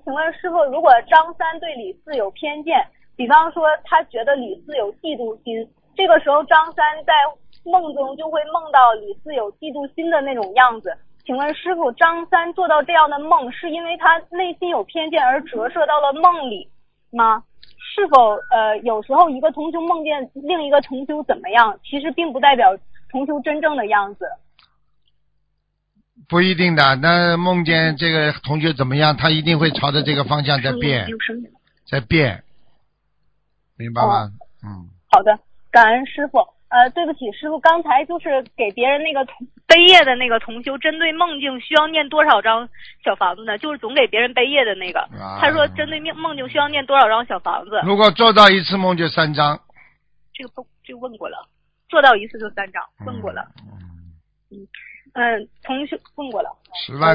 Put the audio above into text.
请问师傅，如果张三对李四有偏见，比方说他觉得李四有嫉妒心，这个时候张三在梦中就会梦到李四有嫉妒心的那种样子。请问师傅，张三做到这样的梦，是因为他内心有偏见而折射到了梦里吗？是否有时候一个同修梦见另一个同修怎么样，其实并不代表同修真正的样子？ 不一定的，那梦见这个同学怎么样，他一定会朝着这个方向在变，在变，明白吗？ 好的，感恩师傅。对不起，师傅，刚才就是给别人那个背业的那个同修，针对梦境需要念多少张小房子呢？就是总给别人背业的那个，他说针对梦境需要念多少张小房子？ 如果做到一次梦就3张。 这个问过了，做到一次就3张，问过了。同修问过了。 10万。